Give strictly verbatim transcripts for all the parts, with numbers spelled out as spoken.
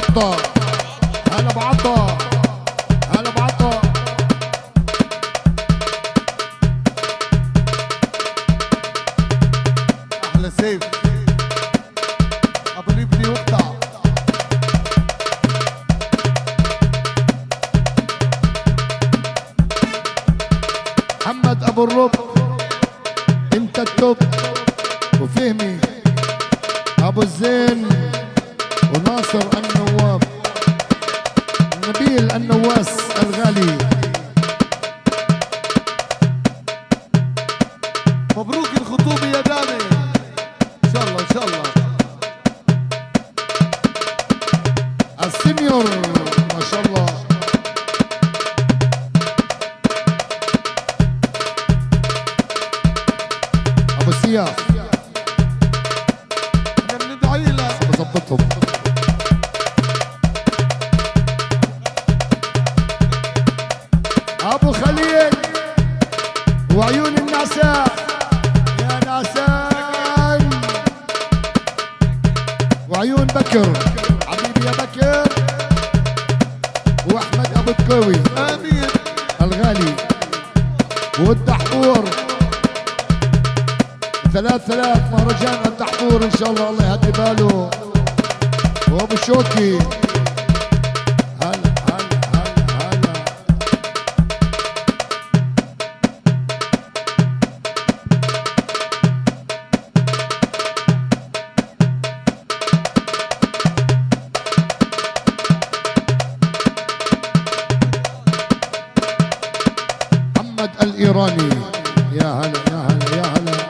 عطا، هلا بعطا، هلا بعطا. احلى سيف ابو ليبني وقطع. محمد ابو الرب انت التوب، وفهمي ابو الزين وناصر النواب، نبيل النواس الغالي. مبروك الخطوبة يا داني، ان شاء الله ان شاء الله. السينيور ما شاء الله. ابو السياف احنا بندعي لك. بظبطهم. ابو خليل وعيون النعسان، يا نعسان وعيون بكر، حبيبي يا بكر. واحمد ابو الكوي امين الغالي، والدحفور ثلاث ثلاث مهرجان الدحفور ان شاء الله، الله يهدي باله. وابو شوكي هلا هلا هلا هلا. محمد الايراني، يا هلا يا هلا يا هلا.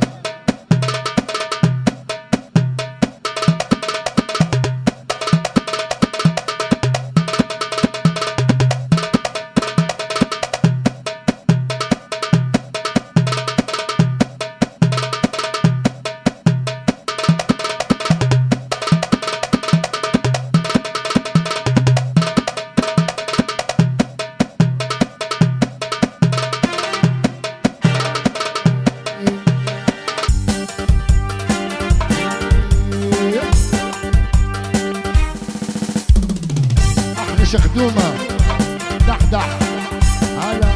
شخدومة دحدح هلا.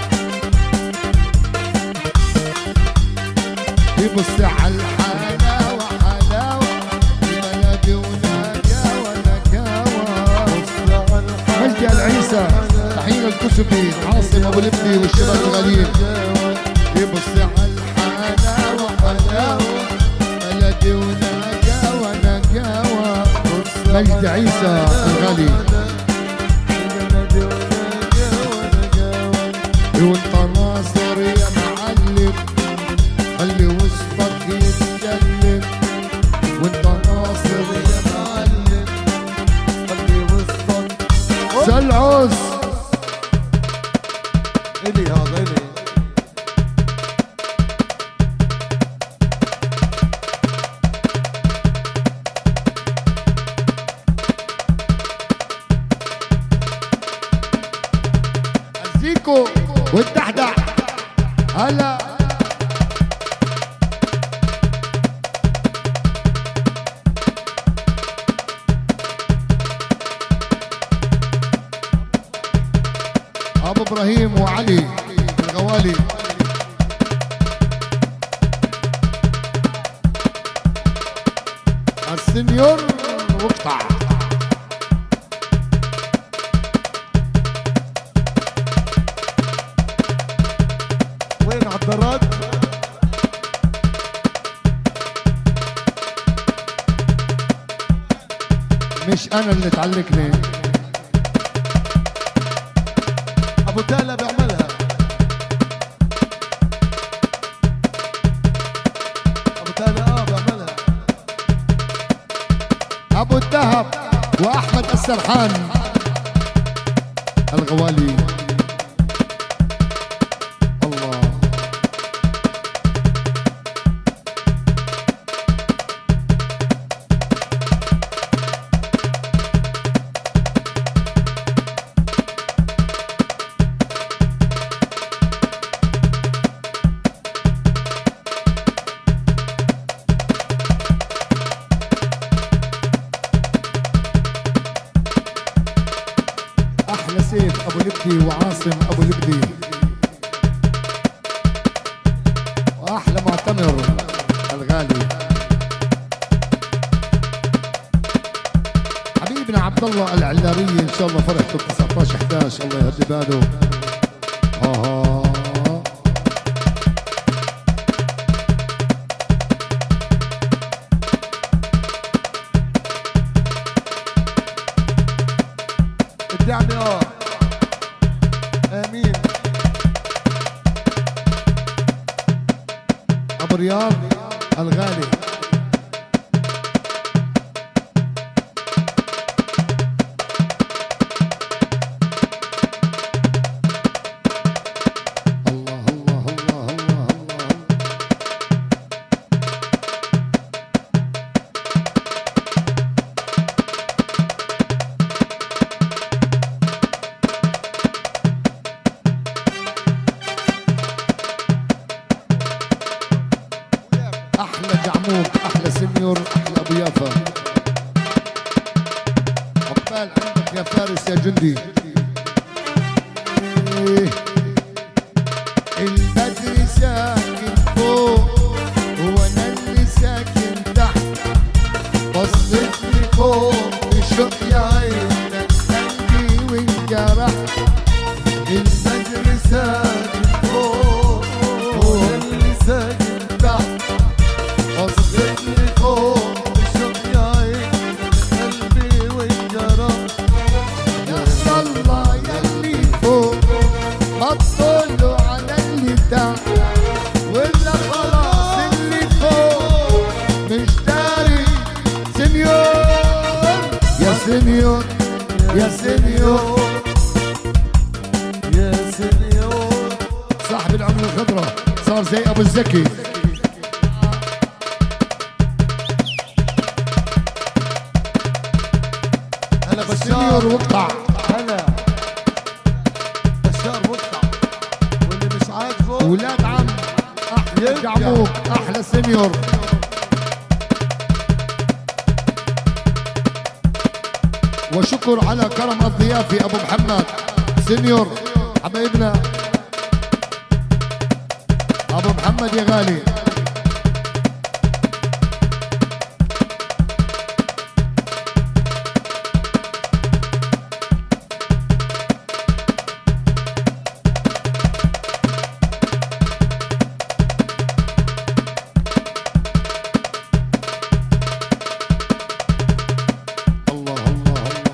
يبص على الحلاوة حلاوة، بلدي ونجاوة نجاوة. مجدي العيسى، تحية الكسبي، عاصم ابو لبني والشباب الغاليين. يبص على الحلاوة حلاوة، بلدي ونجاوة نجاوة. مجدي عيسى الغالي. وانت ناصر يا معلم، خلي وسطك يتكلم. وانت ناصر يا معلم، خلي وسطك. سلعوس الي هذا الي. الزيكو والدحدح هلا. ابو ابراهيم وعلي الغوالي. السنيور وقطع. وين عالدرات؟ مش انا اللي تعلقني، ابو تالا بيعملها. ابو تالا اه بيعملها. ابو الذهب واحمد السرحان الغوالي. الله عاصم ابو لبدي، واحلى معتمر الغالي حبيبنا عبد الله العلاري، ان شاء الله فرحته تسعة عشر احد عشر، الله يهدي باله. اها ادعني اه امين. ابو رياض الغالي احلى جعموك، احلى سنيور، احلى ابو يافا. عقبال عندك يا فارس يا جندي. إيه. البدر ساكن فوق وانا اللي ساكن تحت، بصيت لي فوق بشوق يا عينك قلبي وانجرحت. البدر ساكن فوق وانا اللي ساكن تحت، بصيت لي فوق بشوق يا عينك قلبي وانجرحت. يا الله يلي فوق بطلوا على اللي تحت، ولا خلاص اللي فوق مش داري. سنيور يا سنيور يا سنيور يا سنيور، صاحب العمر الخضراء صار زي ابو الزكي. هلا سنيور بشار، وقطع. هلا بشار وقطع، واللي مش عاجبه ولاد عم احلى يرجع. جعموك، احلى سنيور. وشكر على كرم الضيافي ابو محمد سنيور حبايبنا ابو محمد يا غالي. الله الله الله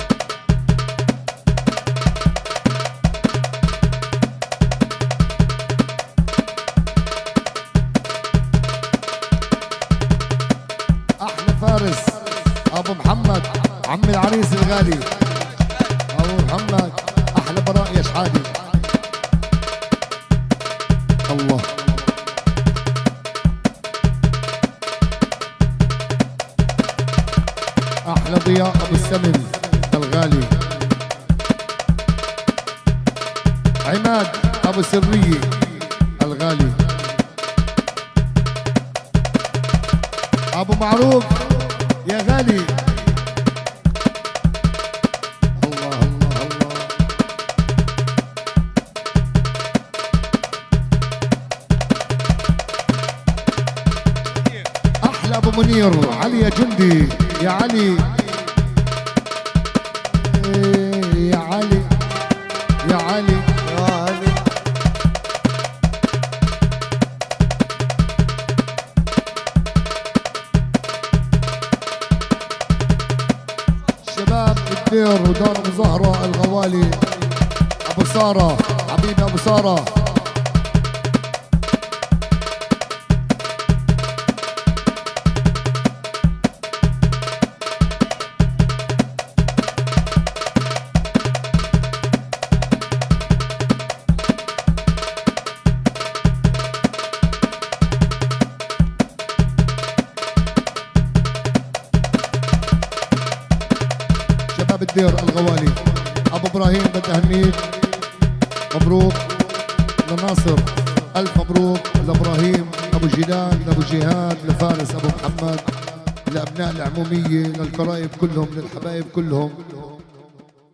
احلى فارس ابو محمد عم العريس الغالي ابو محمد، احلى براء يا شحادي. الله احلى ضياء ابو السمن الغالي. عماد ابو سريه الغالي. ابو معروف يا غالي. الله الله الله احلى ابو منير علي يا جندي يا علي. إيه يا علي يا علي يا علي. شباب الدير ودار ابو زهره الغوالي. ابو ساره حبيبي ابو ساره. شباب الدير الغوالي. ابو ابراهيم بدي اهنيك، مبروك لناصر، الف مبروك لابراهيم، ابو جيلان، لابو جهاد، لفارس ابو محمد، لابناء العموميه، للقرايب كلهم، للحبايب كلهم.